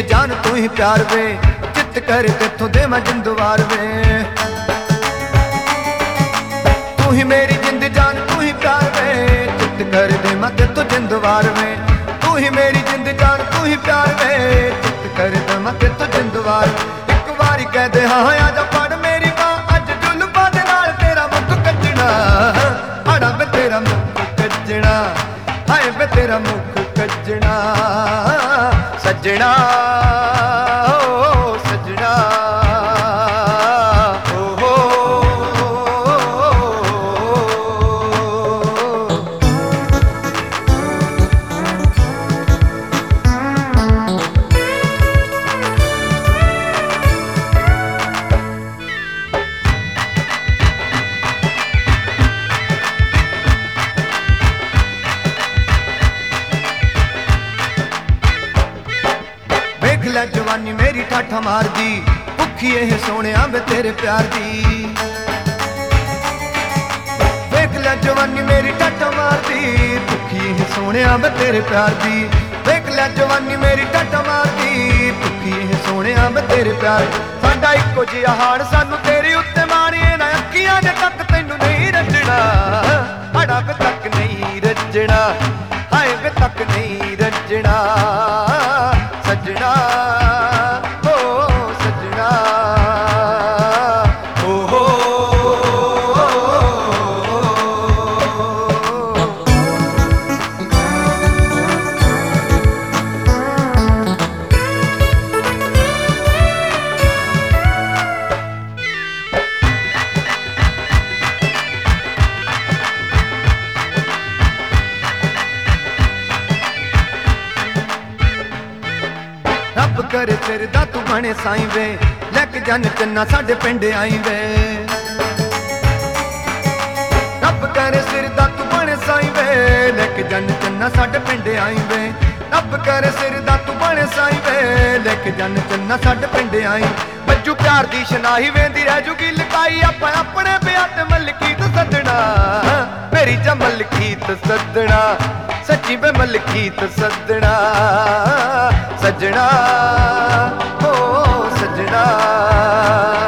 जान तू ही प्यार वे, चित कर तेथों दे मैं जिंदवार वे। तू ही मेरी जिंद जान तू ही प्यार वे, चित कर दे मैं तेथों जिंदवार वे। तू ही मेरी जिंद जान तू ही प्यार वे, चित कर दे मैं तेथों जिंदवार। एक बारी कह दे हाँ आजा पढ़ मेरी मां, अज जुल्फां दे नाल तेरा मुख कजणा, आड़ा वे तेरा मुख कजणा, हाय वे तेरा मुख कजणा सजना ओ सजना ओ हो। देख लै जवानी मेरी ठाठा मार दी, भुखी एह सोहणिया वे तेरे प्यार दी। देख लै जवानी मेरी ठाठा मार दी, भुखी एह सोहणिया वे तेरे प्यार दी। देख लै जवानी मेरी ठाठा मार दी, भुखी एह सोहणिया वे तेरे प्यार। साडा इक्को जिहा हाण सानू तेरे उत्ते माण, इन्हां अखियां दे तक तैनू नहीं रजणा, आड़ा वे तक नहीं रजणा, हाय वे तक नहीं रजणा सजना ओ सजना ओ हो। रब करे तेरे दा तू बने साईं वे, लैके जन चन्ना साडे पिंड आई वे। रब करे सिर दा तू बने साईं वे, लैके जन चन्ना साडे पिंड आई वे। रब करे सिर दा तू बने साईं वे, लैके जन चन्ना साडे पिंड आई। बज्जू प्यार दी शनाही वेंदी रह जूगी लुकाई, आपां अपने ब्याह ते मलकीत सदना, मेरी जा मलकीत सदना सच्ची वे मलकीत सदना सजना ओ सजना।